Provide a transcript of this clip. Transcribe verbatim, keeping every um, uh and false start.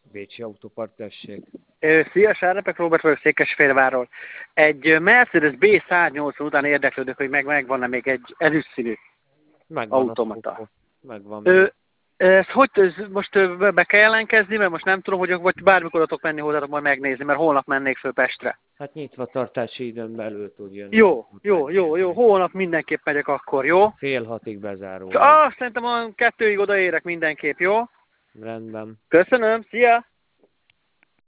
Bécsi Autópart, tessék. Szia, Sárnepek, Róbert vagyok Székesfehérvárról. Egy Mercedes bé száz nyolcvan után érdeklődök, hogy meg megvan-e még egy ezüstszínű Megvan automata. a Megvan. Ö, ez hogy, ez most ö, be kell jelentkezni, mert most nem tudom, hogy vagy bármikor tudok menni hozzátok majd megnézni, mert holnap mennék föl Pestre. Hát nyitva tartási időn belül tud jönni. Jó, jó, jó, jó, holnap mindenképp megyek akkor, jó? Fél hatig bezáró. Ah, szerintem a kettőig odaérek mindenképp, jó? Rendben. Köszönöm, szia!